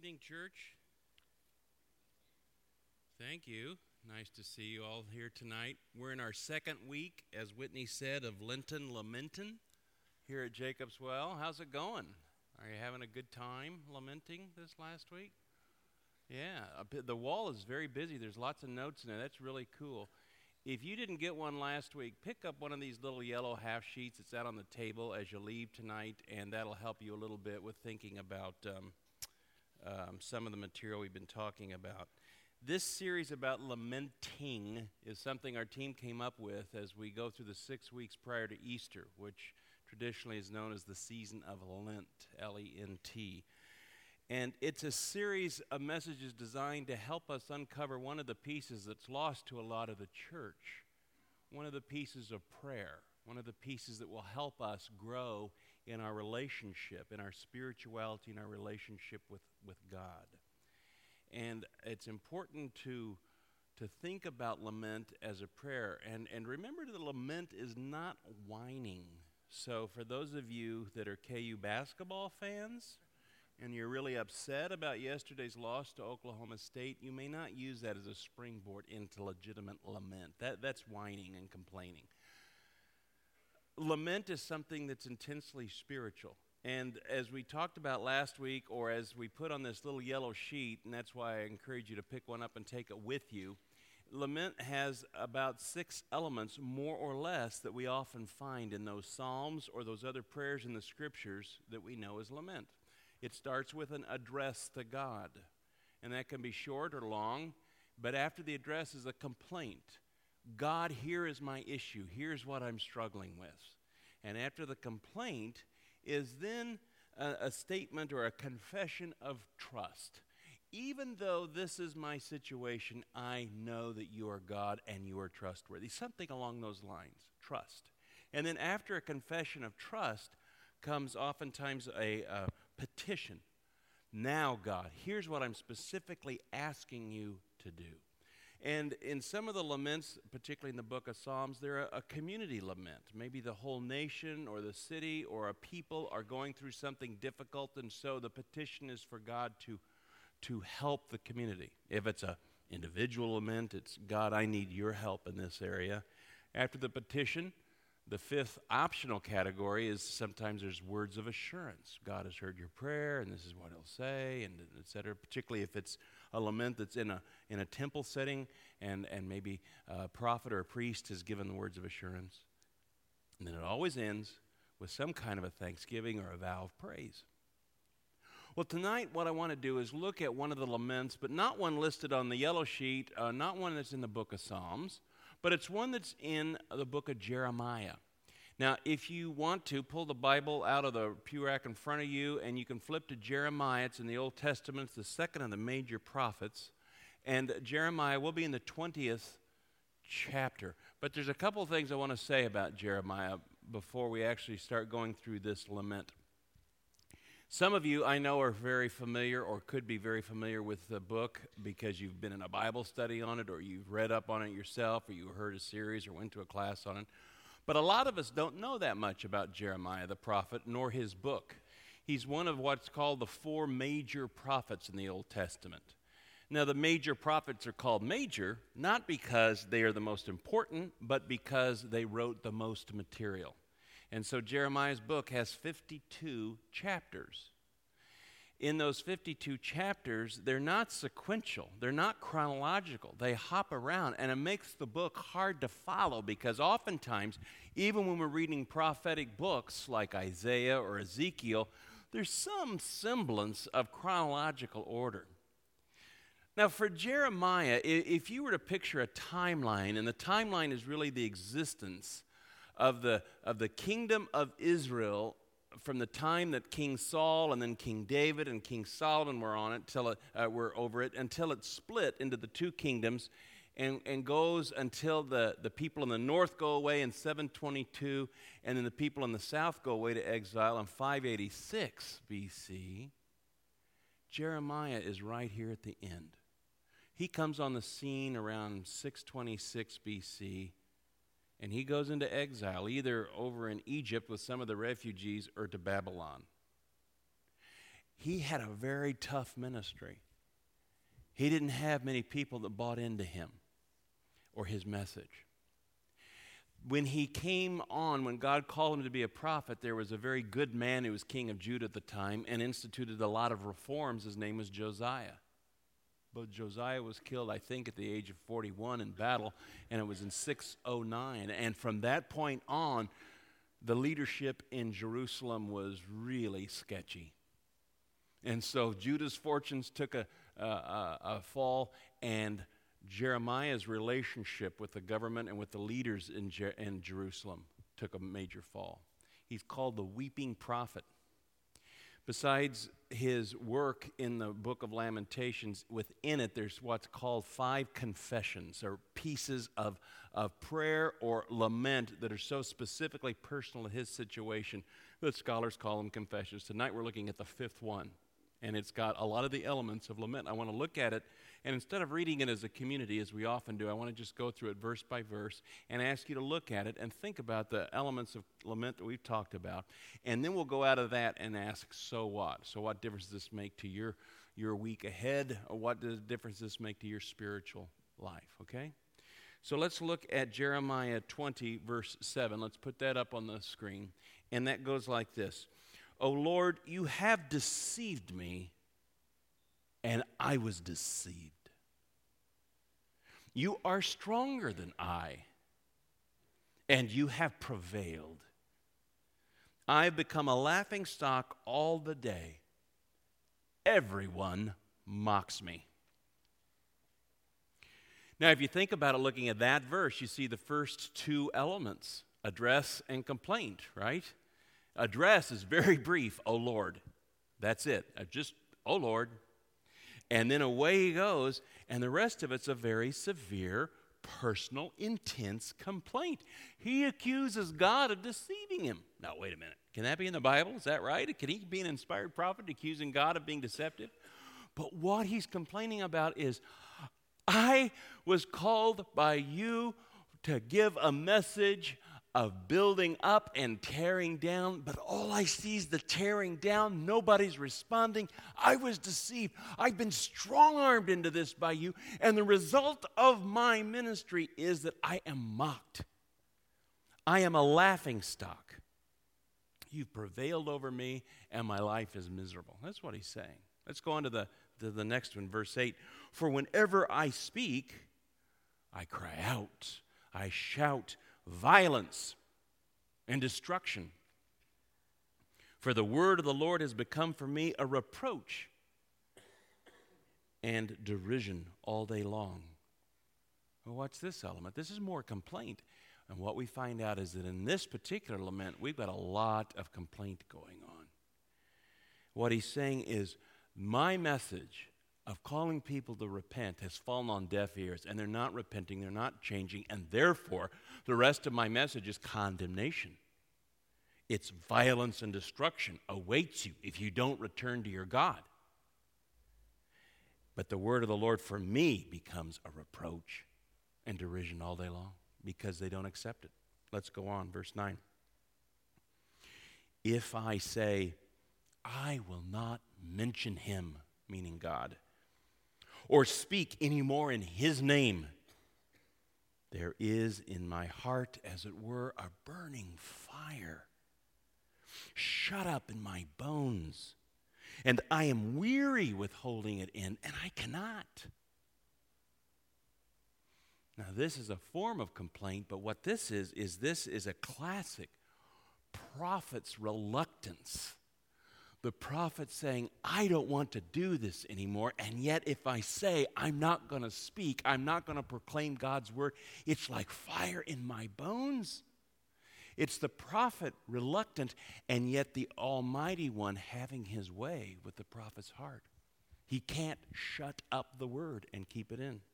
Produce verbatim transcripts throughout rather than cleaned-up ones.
evening, church. Thank you. Nice to see you all here tonight. We're in our second week, as Whitney said, of Lenten Lamentin here at Jacob's Well. How's it going? Are you having a good time lamenting this last week? Yeah, a bit, the wall is very busy. There's lots of notes in it. That's really cool. If you didn't get one last week, pick up one of these little yellow half sheets that's out on the table as you leave tonight, and that'll help you a little bit with thinking about um, um, some of the material we've been talking about. This series about lamenting is something our team came up with as we go through the six weeks prior to Easter, which traditionally is known as the season of Lent, L E N T. And it's a series of messages designed to help us uncover one of the pieces that's lost to a lot of the church, one of the pieces of prayer, one of the pieces that will help us grow in our relationship, in our spirituality, in our relationship with, with God. And it's important to to think about lament as a prayer. And, and remember that lament is not whining. So for those of you that are K U basketball fans, and you're really upset about yesterday's loss to Oklahoma State, you may not use that as a springboard into legitimate lament. That, that's whining and complaining. Lament is something that's intensely spiritual. And as we talked about last week, or as we put on this little yellow sheet, and that's why I encourage you to pick one up and take it with you, lament has about six elements, more or less, that we often find in those psalms or those other prayers in the scriptures that we know as lament. It starts with an address to God, and that can be short or long, but after the address is a complaint. God, here is my issue. Here's what I'm struggling with. And after the complaint is then a, a statement or a confession of trust. Even though this is my situation, I know that you are God and you are trustworthy. Something along those lines, trust. And then after a confession of trust comes oftentimes a, a petition. Now, God, here's what I'm specifically asking you to do. And in some of the laments, particularly in the book of Psalms, they're a, a community lament. Maybe the whole nation or the city or a people are going through something difficult, and so the petition is for God to, to help the community. If it's an individual lament, it's, God, I need your help in this area. After the petition, the fifth optional category is sometimes there's words of assurance. God has heard your prayer, and this is what he'll say, and et cetera, particularly if it's a lament that's in a in a temple setting, and, and maybe a prophet or a priest has given the words of assurance. And then it always ends with some kind of a thanksgiving or a vow of praise. Well, tonight what I want to do is look at one of the laments, but not one listed on the yellow sheet, uh, not one that's in the book of Psalms, but it's one that's in the book of Jeremiah. Now, if you want to, pull the Bible out of the pew rack in front of you, and you can flip to Jeremiah. It's in the Old Testament. It's the second of the major prophets. And Jeremiah will be in the twentieth chapter. But there's a couple of things I want to say about Jeremiah before we actually start going through this lament. Some of you I know are very familiar or could be very familiar with the book because you've been in a Bible study on it, or you've read up on it yourself, or you heard a series or went to a class on it. But a lot of us don't know that much about Jeremiah the prophet, nor his book. He's one of what's called the four major prophets in the Old Testament. Now, the major prophets are called major, not because they are the most important, but because they wrote the most material. And so Jeremiah's book has fifty-two chapters. In those fifty-two chapters, they're not sequential. They're not chronological. They hop around, and it makes the book hard to follow because oftentimes, even when we're reading prophetic books like Isaiah or Ezekiel, there's some semblance of chronological order. Now, for Jeremiah, if you were to picture a timeline, and the timeline is really the existence of the, of the kingdom of Israel from the time that King Saul and then King David and King Solomon were on it, till it, uh, were over it, until it split into the two kingdoms and, and goes until the, the people in the north go away in seven twenty-two, and then the people in the south go away to exile in five eighty-six B C. Jeremiah is right here at the end. He comes on the scene around six twenty-six B C, and he goes into exile, either over in Egypt with some of the refugees or to Babylon. he had a very tough ministry. He didn't have many people that bought into him or his message. When he came on, when God called him to be a prophet, there was a very good man who was king of Judah at the time and instituted a lot of reforms. His name was Josiah. But Josiah was killed, I think, at the age of forty-one in battle, and it was in six oh nine. And from that point on, the leadership in Jerusalem was really sketchy. And so Judah's fortunes took a, a, a, a fall, and Jeremiah's relationship with the government and with the leaders in, Jer- in Jerusalem took a major fall. He's called the weeping prophet. Besides his work in the book of Lamentations, within it there's what's called five confessions, or pieces of, of prayer or lament that are so specifically personal to his situation that scholars call them confessions. Tonight we're looking at the fifth one, and it's got a lot of the elements of lament. I want to look at it, and instead of reading it as a community, as we often do, I want to just go through it verse by verse and ask you to look at it and think about the elements of lament that we've talked about. And then we'll go out of that and ask, so what? So what difference does this make to your, your week ahead? Or what does difference does this make to your spiritual life, okay? So let's look at Jeremiah twenty, verse seven. Let's put that up on the screen. And that goes like this. O Lord, you have deceived me, and I was deceived. You are stronger than I, and you have prevailed. I have become a laughingstock all the day. Everyone mocks me. Now, if you think about it, looking at that verse, you see the first two elements, address and complaint, right? Address is very brief, O Lord. That's it. Just, O Lord. And then away he goes, and the rest of it's a very severe, personal, intense complaint. He accuses God of deceiving him. Now, wait a minute. Can that be in the Bible? Is that right? Can he be an inspired prophet accusing God of being deceptive? But what he's complaining about is, I was called by you to give a message of building up and tearing down, but all I see is the tearing down. Nobody's responding. I was deceived. I've been strong-armed into this by you, and the result of my ministry is that I am mocked. I am a laughingstock. You've prevailed over me, and my life is miserable. That's what he's saying. Let's go on to the, to the next one, verse eight. For whenever I speak, I cry out, I shout, violence and destruction. For the word of the Lord has become for me a reproach and derision all day long. Well, what's this element? This is more complaint. And what we find out is that in this particular lament, we've got a lot of complaint going on. What he's saying is, my message of calling people to repent has fallen on deaf ears, and they're not repenting, they're not changing, and therefore the rest of my message is condemnation. It's violence and destruction awaits you if you don't return to your God. But the word of the Lord for me becomes a reproach and derision all day long because they don't accept it. Let's go on, verse nine. If I say, I will not mention him, meaning God, or speak any more in his name, there is in my heart, as it were, a burning fire, shut up in my bones, and I am weary with holding it in, and I cannot. Now, this is a form of complaint, but what this is, is this is a classic prophet's reluctance. The prophet saying, I don't want to do this anymore, and yet if I say I'm not going to speak, I'm not going to proclaim God's word, it's like fire in my bones. It's the prophet reluctant, and yet the Almighty One having his way with the prophet's heart. He can't shut up the word and keep it in.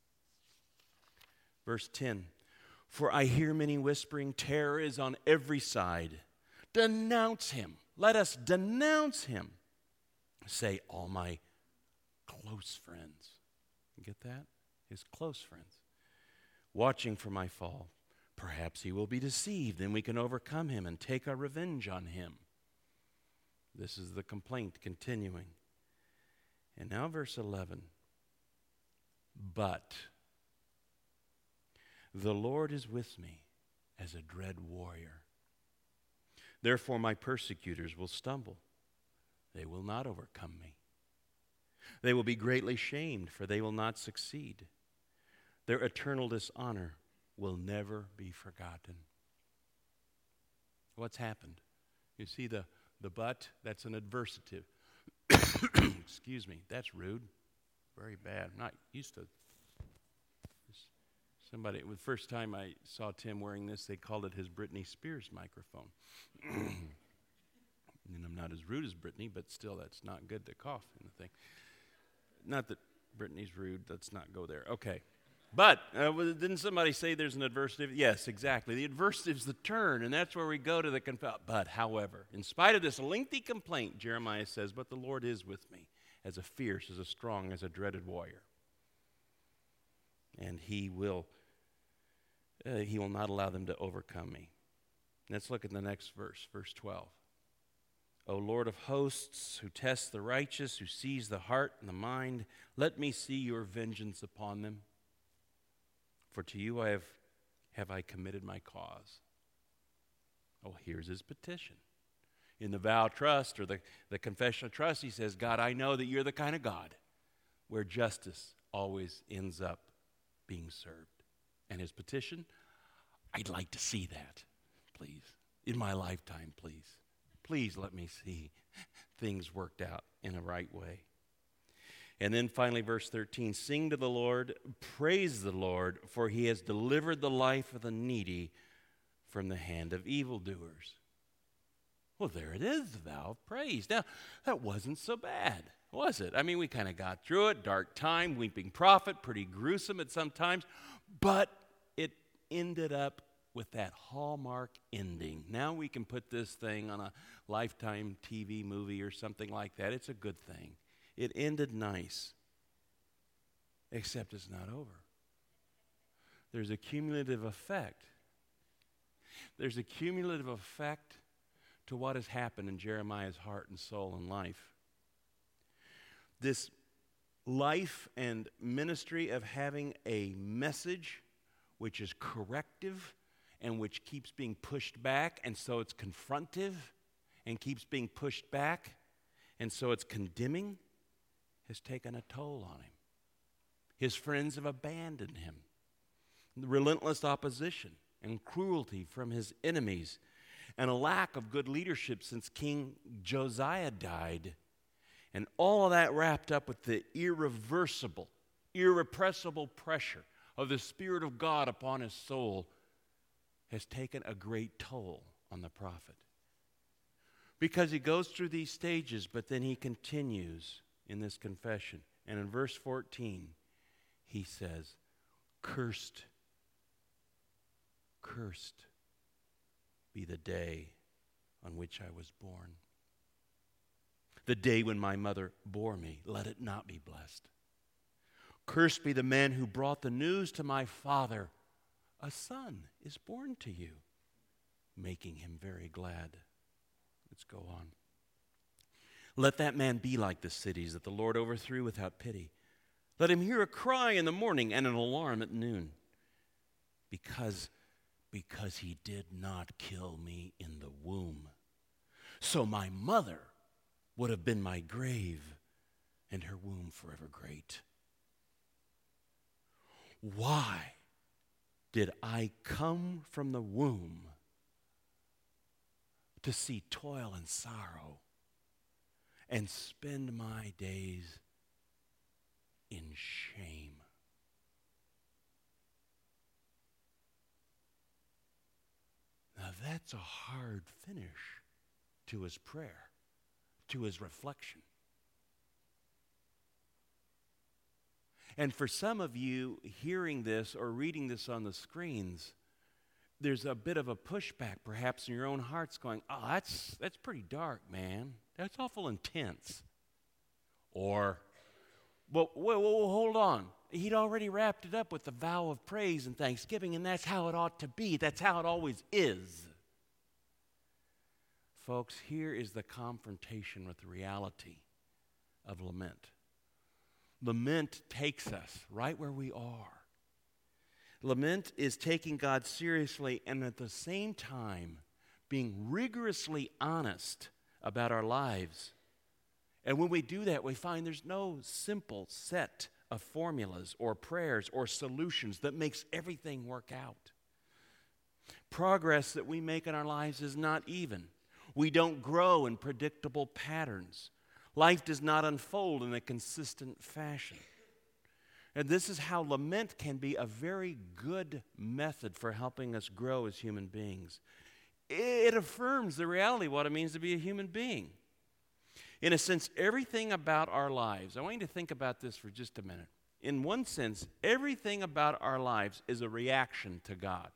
Verse ten, for I hear many whispering, terror is on every side. Denounce him. Let us denounce him, say all my close friends. You get that? His close friends. Watching for my fall. Perhaps he will be deceived, then we can overcome him and take our revenge on him. This is the complaint continuing. And now verse eleven. But the Lord is with me as a dread warrior. Therefore my persecutors will stumble. They will not overcome me. They will be greatly shamed, for they will not succeed. Their eternal dishonor will never be forgotten. What's happened? You see the, the but? That's an adversative. Excuse me. That's rude. Very bad. I'm not used to somebody. The first time I saw Tim wearing this, they called it his Britney Spears microphone. And I'm not as rude as Britney, but still, that's not good to cough in the thing. Not that Britney's rude. Let's not go there. Okay. But uh, didn't somebody say there's an adversative? Yes, exactly. The adversative is the turn, and that's where we go to the conf- But, however, in spite of this lengthy complaint, Jeremiah says, but the Lord is with me, as a fierce, as a strong, as a dreaded warrior. And he will, uh, he will not allow them to overcome me. Let's look at the next verse, verse twelve. O Lord of hosts, who tests the righteous, who sees the heart and the mind, let me see your vengeance upon them. For to you I have, have I committed my cause. Oh, here's his petition. In the vow of trust, or the, the confession of trust, he says, God, I know that you're the kind of God where justice always ends up being served. And his petition, I'd like to see that, please. In my lifetime, please. Please let me see things worked out in a right way. And then finally, verse thirteen, sing to the Lord, praise the Lord, for he has delivered the life of the needy from the hand of evildoers. Well, there it is, the vow of praise. Now, that wasn't so bad, was it? I mean, we kind of got through it, dark time, weeping prophet, pretty gruesome at some times, but it ended up with that hallmark ending. Now we can put this thing on a Lifetime T V movie or something like that. It's a good thing. It ended nice, except it's not over. There's a cumulative effect. There's a cumulative effect to what has happened in Jeremiah's heart and soul and life. This life and ministry of having a message which is corrective and which keeps being pushed back, and so it's confrontive and keeps being pushed back, and so it's condemning, has taken a toll on him. His friends have abandoned him. The relentless opposition and cruelty from his enemies, and a lack of good leadership since King Josiah died, and all of that wrapped up with the irreversible, irrepressible pressure of the Spirit of God upon his soul, has taken a great toll on the prophet. Because he goes through these stages, but then he continues in this confession. And in verse fourteen, he says, Cursed, cursed be the day on which I was born. The day when my mother bore me, let it not be blessed. Cursed be the man who brought the news to my father, a son is born to you, making him very glad. Let's go on. Let that man be like the cities that the Lord overthrew without pity. Let him hear a cry in the morning and an alarm at noon. Because, because he did not kill me in the womb. So my mother would have been my grave, and her womb forever great. Why did I come from the womb to see toil and sorrow and spend my days in shame? Now that's a hard finish to his prayer, to his reflection. And for some of you hearing this or reading this on the screens, there's a bit of a pushback perhaps in your own hearts going, oh, that's, that's pretty dark, man. That's awful intense. Or, well, well, well, hold on. He'd already wrapped it up with the vow of praise and thanksgiving, and that's how it ought to be. That's how it always is. folks, here is the confrontation with the reality of lament. Lament takes us right where we are. Lament is taking God seriously and at the same time being rigorously honest about our lives. And when we do that, we find there's no simple set of formulas or prayers or solutions that makes everything work out. Progress that we make in our lives is not even. We don't grow in predictable patterns. Life does not unfold in a consistent fashion. And this is how lament can be a very good method for helping us grow as human beings. It affirms the reality of what it means to be a human being. In a sense, everything about our lives, I want you to think about this for just a minute. In one sense, everything about our lives is a reaction to God.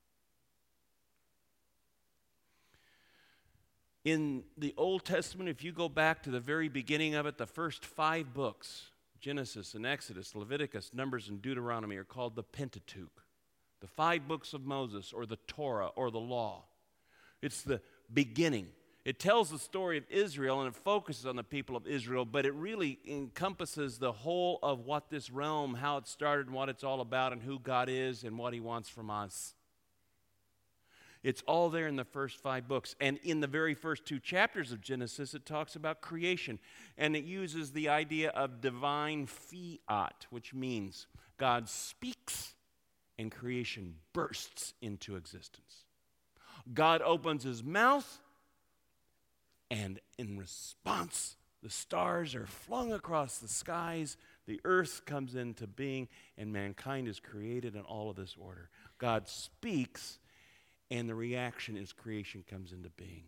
In the Old Testament, if you go back to the very beginning of it, the first five books, Genesis and Exodus, Leviticus, Numbers, and Deuteronomy, are called the Pentateuch, the five books of Moses, or the Torah, or the law. It's the beginning. It tells the story of Israel, and it focuses on the people of Israel, but it really encompasses the whole of what this realm, how it started, and what it's all about, and who God is, and what He wants from us. It's all there in the first five books. And in the very first two chapters of Genesis, it talks about creation. And it uses the idea of divine fiat, which means God speaks and creation bursts into existence. God opens His mouth, and in response, the stars are flung across the skies, the earth comes into being, and mankind is created in all of this order. God speaks, and the reaction is creation comes into being.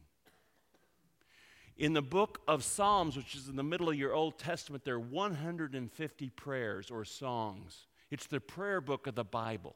In the book of Psalms, which is in the middle of your Old Testament, there are one hundred fifty prayers or songs. It's the prayer book of the Bible.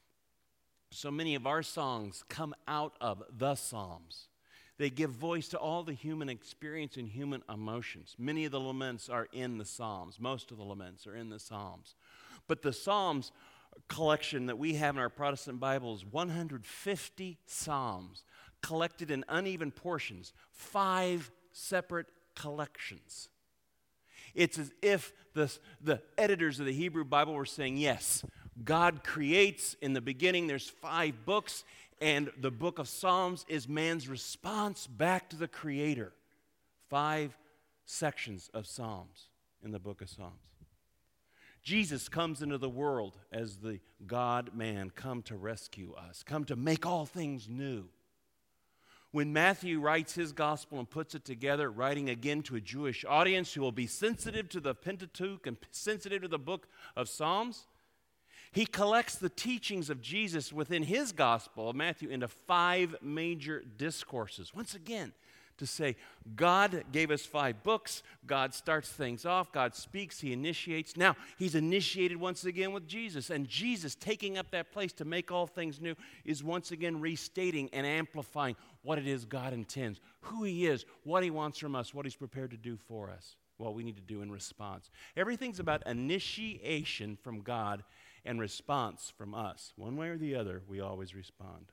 So many of our songs come out of the Psalms. They give voice to all the human experience and human emotions. Many of the laments are in the Psalms. Most of the laments are in the Psalms. But the Psalms collection that we have in our Protestant Bible is one hundred fifty psalms collected in uneven portions, five separate collections. It's as if the, the editors of the Hebrew Bible were saying, yes, God creates in the beginning, there's five books, and the book of Psalms is man's response back to the Creator. Five sections of Psalms in the book of Psalms. Jesus comes into the world as the God-man, come to rescue us, come to make all things new. When Matthew writes his gospel and puts it together, writing again to a Jewish audience who will be sensitive to the Pentateuch and sensitive to the book of Psalms, he collects the teachings of Jesus within his gospel of Matthew into five major discourses. Once again, to say, God gave us five books. God starts things off. God speaks. He initiates. Now, He's initiated once again with Jesus. And Jesus, taking up that place to make all things new, is once again restating and amplifying what it is God intends, who He is, what He wants from us, what He's prepared to do for us, what we need to do in response. Everything's about initiation from God and response from us. One way or the other, we always respond,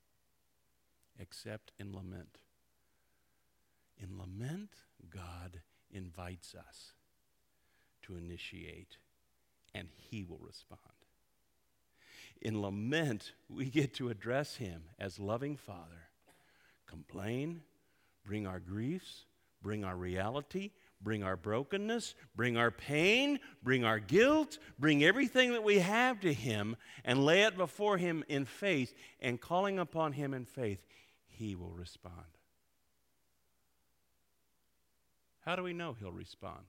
except in lament. In lament, God invites us to initiate, and He will respond. In lament, we get to address Him as loving Father, complain, bring our griefs, bring our reality, bring our brokenness, bring our pain, bring our guilt, bring everything that we have to Him, and lay it before Him in faith, and calling upon Him in faith, He will respond. How do we know He'll respond?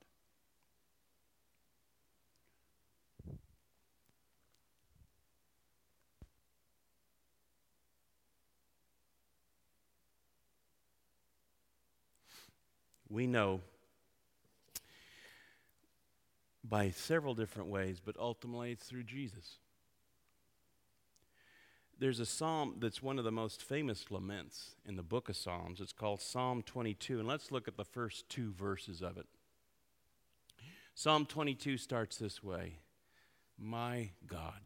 We know by several different ways, but ultimately it's through Jesus. There's a psalm that's one of the most famous laments in the book of Psalms. It's called Psalm twenty-two, and let's look at the first two verses of it. Psalm twenty-two starts this way. My God,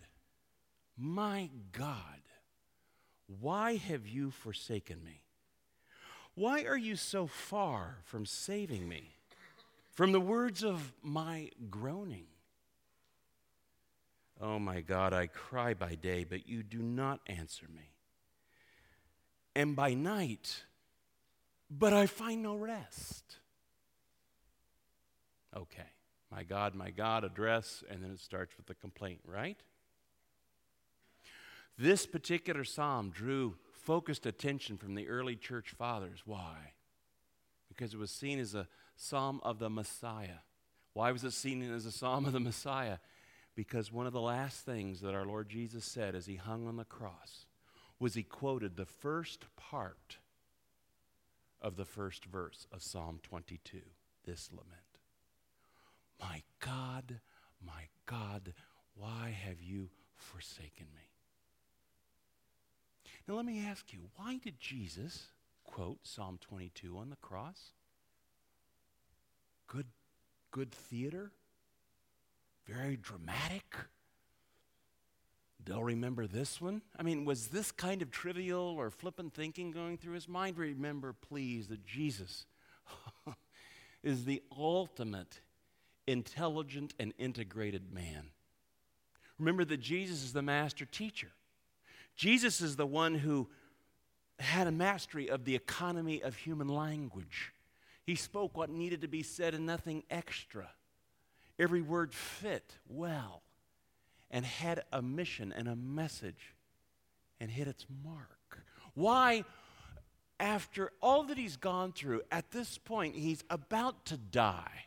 my God, why have you forsaken me? Why are you so far from saving me from the words of my groaning? Oh my God, I cry by day, but you do not answer me. And by night, but I find no rest. Okay, my God, my God, address, and then it starts with the complaint, right? This particular psalm drew focused attention from the early church fathers. Why? Because it was seen as a psalm of the Messiah. Why was it seen as a psalm of the Messiah? Because one of the last things that our Lord Jesus said as he hung on the cross was he quoted the first part of the first verse of Psalm twenty-two, this lament. My God, my God, why have you forsaken me? Now let me ask you, why did Jesus quote Psalm twenty-two on the cross? Good, good theater? Very dramatic? They'll remember this one? I mean, was this kind of trivial or flippant thinking going through his mind? Remember, please, that Jesus is the ultimate intelligent and integrated man. Remember that Jesus is the master teacher. Jesus is the one who had a mastery of the economy of human language. He spoke what needed to be said and nothing extra. Every word fit well and had a mission and a message and hit its mark. Why, after all that he's gone through, at this point, he's about to die.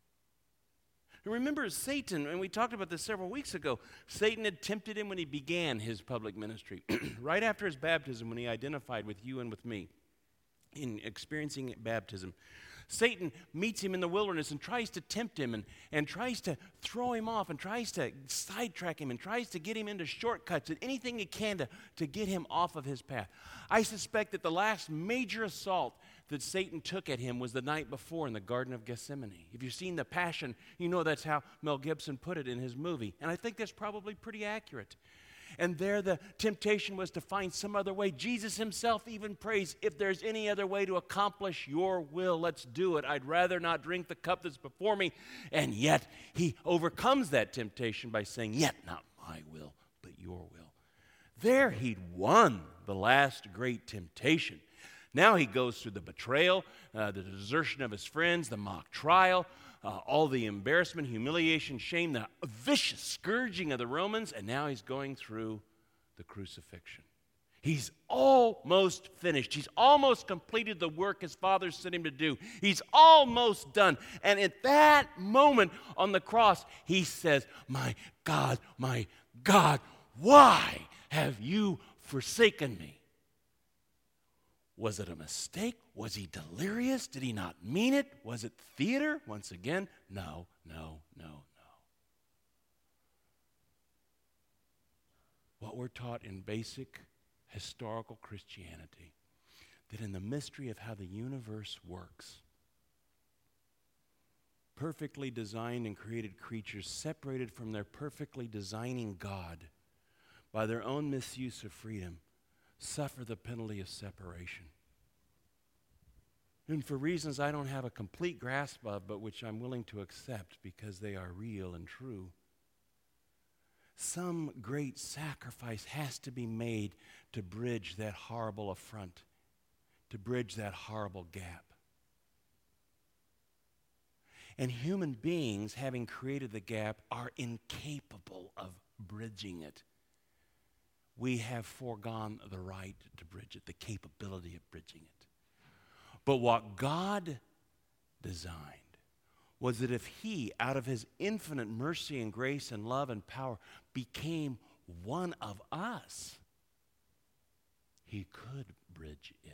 Remember Satan, and we talked about this several weeks ago, Satan had tempted him when he began his public ministry. Right after his baptism, when he identified with you and with me in experiencing baptism, Satan meets him in the wilderness and tries to tempt him and, and tries to throw him off and tries to sidetrack him and tries to get him into shortcuts and anything he can to, to get him off of his path. I suspect that the last major assault that Satan took at him was the night before in the Garden of Gethsemane. If you've seen The Passion, you know that's how Mel Gibson put it in his movie. And I think that's probably pretty accurate. And there the temptation was to find some other way. Jesus himself even prays, if there's any other way to accomplish your will, let's do it. I'd rather not drink the cup that's before me. And yet he overcomes that temptation by saying, yet not my will, but your will. There he'd won the last great temptation. Now he goes through the betrayal, uh, the desertion of his friends, the mock trial, uh, all the embarrassment, humiliation, shame, the vicious scourging of the Romans, and now he's going through the crucifixion. He's almost finished. He's almost completed the work his Father sent him to do. He's almost done. And at that moment on the cross, he says, my God, my God, why have you forsaken me? Was it a mistake? Was he delirious? Did he not mean it? Was it theater? Once again, no, no, no, no. What we're taught in basic historical Christianity, that in the mystery of how the universe works, perfectly designed and created creatures separated from their perfectly designing God by their own misuse of freedom, suffer the penalty of separation. And for reasons I don't have a complete grasp of, but which I'm willing to accept because they are real and true, some great sacrifice has to be made to bridge that horrible affront, to bridge that horrible gap. And human beings, having created the gap, are incapable of bridging it. We have foregone the right to bridge it, the capability of bridging it. But what God designed was that if he, out of his infinite mercy and grace and love and power, became one of us, he could bridge it.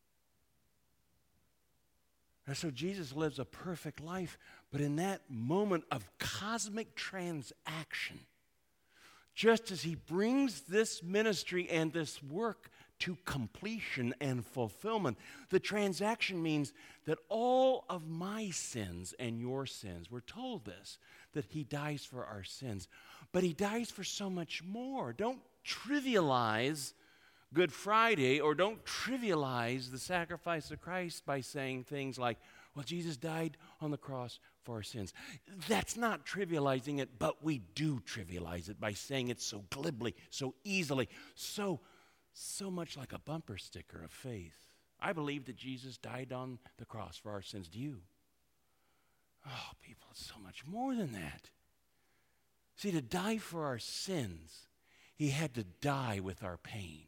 And so Jesus lives a perfect life, but in that moment of cosmic transaction, just as he brings this ministry and this work to completion and fulfillment, the transaction means that all of my sins and your sins, we're told this, that he dies for our sins, but he dies for so much more. Don't trivialize Good Friday, or don't trivialize the sacrifice of Christ by saying things like, well, Jesus died on the cross for our sins. That's not trivializing it, but we do trivialize it by saying it so glibly, so easily, so, so much like a bumper sticker of faith. I believe that Jesus died on the cross for our sins. Do you? Oh, people, it's so much more than that. See, to die for our sins, he had to die with our pain.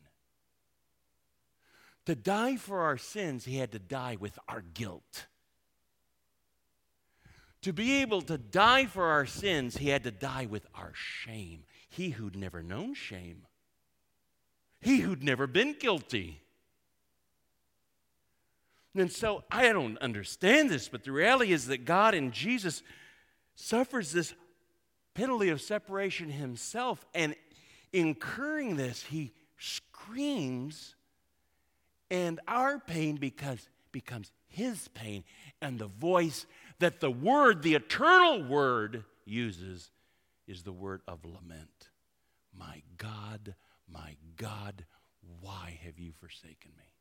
To die for our sins, he had to die with our guilt. To be able to die for our sins, he had to die with our shame. He who'd never known shame. He who'd never been guilty. And so I don't understand this, but the reality is that God in Jesus suffers this penalty of separation himself, and incurring this, he screams, and our pain because, becomes his pain, and the voice that the Word, the eternal Word, uses is the word of lament. My God, my God, why have you forsaken me?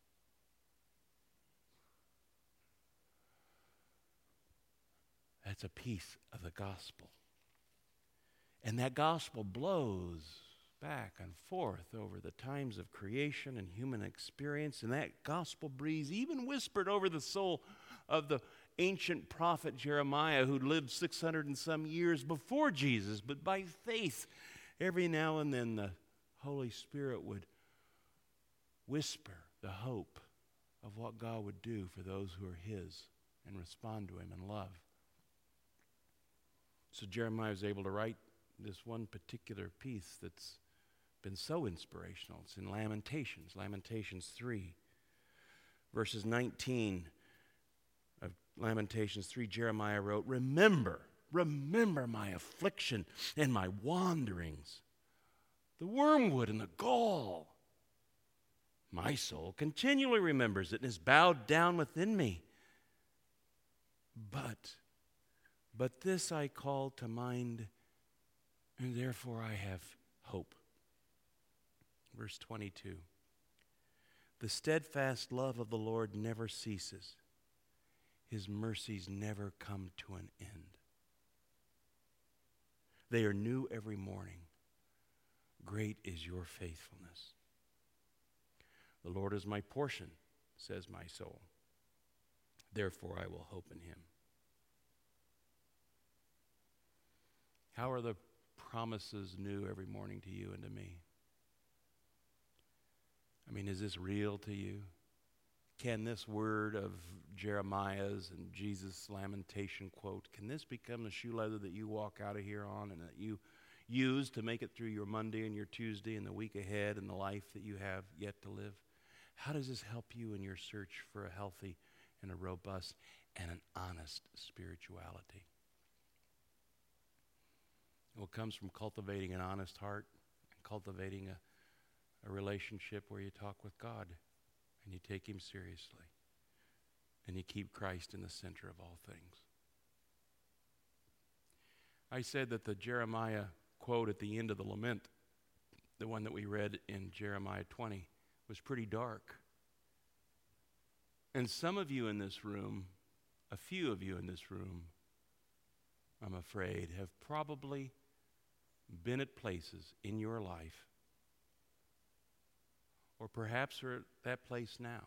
That's a piece of the gospel. And that gospel blows back and forth over the times of creation and human experience. And that gospel breeze even whispered over the soul of the ancient prophet Jeremiah, who lived six hundred and some years before Jesus. But by faith, every now and then the Holy Spirit would whisper the hope of what God would do for those who are his and respond to him in love. So Jeremiah was able to write this one particular piece that's been so inspirational. It's in Lamentations, Lamentations three, verses nineteen of Lamentations three, Jeremiah wrote, Remember, remember my affliction and my wanderings, the wormwood and the gall. My soul continually remembers it and is bowed down within me. But, but this I call to mind, and therefore I have hope. Verse twenty-two. The steadfast love of the Lord never ceases. His mercies never come to an end. They are new every morning. Great is your faithfulness. The Lord is my portion, says my soul. Therefore I will hope in him. How are the promises new every morning to you and to me? I mean, is this real to you? Can this word of Jeremiah's and Jesus' lamentation quote, can this become the shoe leather that you walk out of here on and that you use to make it through your Monday and your Tuesday and the week ahead and the life that you have yet to live? How does this help you in your search for a healthy and a robust and an honest spirituality? Well, it comes from cultivating an honest heart and cultivating a A relationship where you talk with God and you take him seriously and you keep Christ in the center of all things. I said that the Jeremiah quote at the end of the lament, the one that we read in Jeremiah twenty, was pretty dark. And some of you in this room, a few of you in this room, I'm afraid, have probably been at places in your life, or perhaps are at that place now,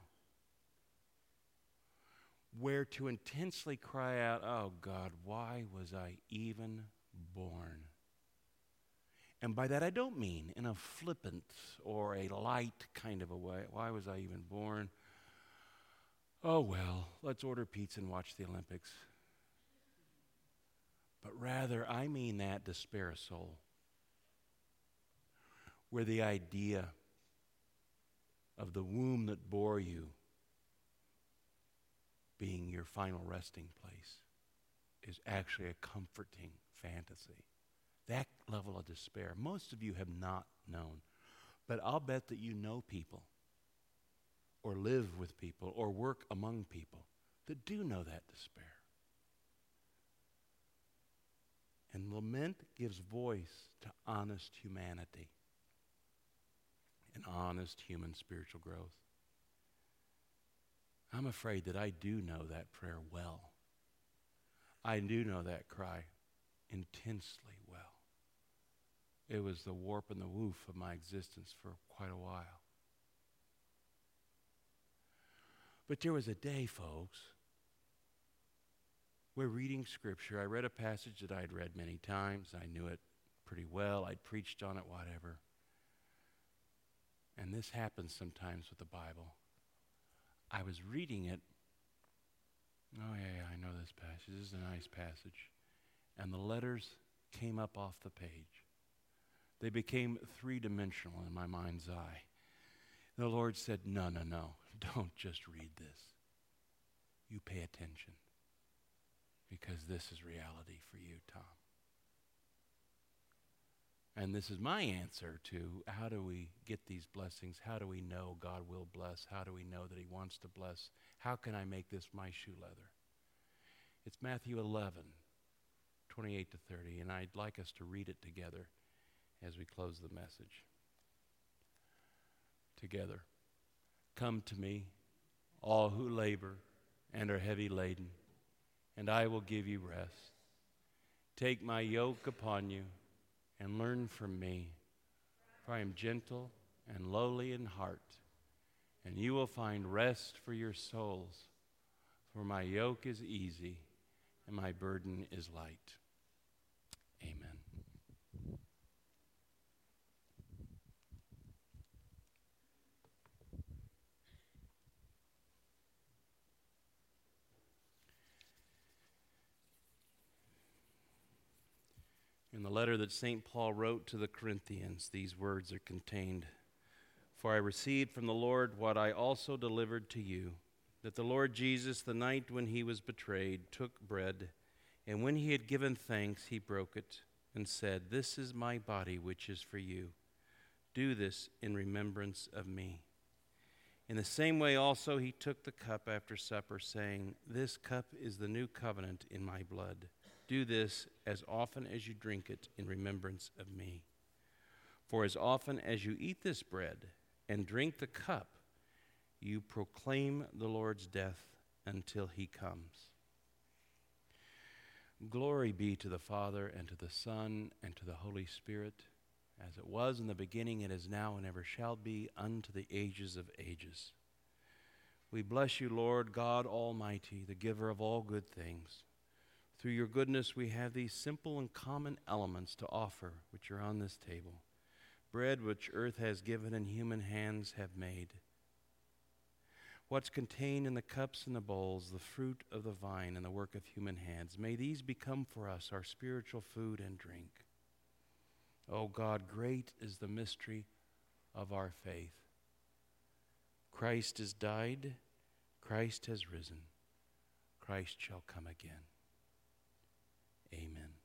where to intensely cry out, oh God, why was I even born? And by that I don't mean in a flippant or a light kind of a way. Why was I even born? Oh well, let's order pizza and watch the Olympics. But rather, I mean that despair of soul, where the idea of the womb that bore you being your final resting place is actually a comforting fantasy. That level of despair, most of you have not known. But I'll bet that you know people, or live with people, or work among people that do know that despair. And lament gives voice to honest humanity. and honest human spiritual growth. I'm afraid that I do know that prayer well. I do know that cry intensely well. It was the warp and the woof of my existence for quite a while. But there was a day, folks, we're reading Scripture. I read a passage that I'd read many times. I knew it pretty well. I'd preached on it, whatever. And this happens sometimes with the Bible. I was reading it. Oh, yeah, yeah, I know this passage. This is a nice passage. And the letters came up off the page. They became three-dimensional in my mind's eye. The Lord said, no, no, no. Don't just read this. You pay attention. Because this is reality for you, Tom. And this is my answer to how do we get these blessings? How do we know God will bless? How do we know that he wants to bless? How can I make this my shoe leather? It's Matthew eleven, twenty-eight to thirty, and I'd like us to read it together as we close the message. Together. Come to me, all who labor and are heavy laden, and I will give you rest. Take my yoke upon you and learn from me, for I am gentle and lowly in heart, and you will find rest for your souls, for my yoke is easy and my burden is light. Amen. In the letter that Saint Paul wrote to the Corinthians, these words are contained. For I received from the Lord what I also delivered to you, that the Lord Jesus, the night when he was betrayed, took bread, and when he had given thanks, he broke it, and said, This is my body, which is for you. Do this in remembrance of me. In the same way also he took the cup after supper, saying, This cup is the new covenant in my blood. Do this as often as you drink it in remembrance of me. For as often as you eat this bread and drink the cup, you proclaim the Lord's death until he comes. Glory be to the Father, and to the Son, and to the Holy Spirit, as it was in the beginning, it is now, and ever shall be, unto the ages of ages. We bless you, Lord God Almighty, the giver of all good things. Through your goodness, we have these simple and common elements to offer, which are on this table. Bread which earth has given and human hands have made. What's contained in the cups and the bowls, the fruit of the vine and the work of human hands, may these become for us our spiritual food and drink. O God, great is the mystery of our faith. Christ has died, Christ has risen, Christ shall come again. Amen.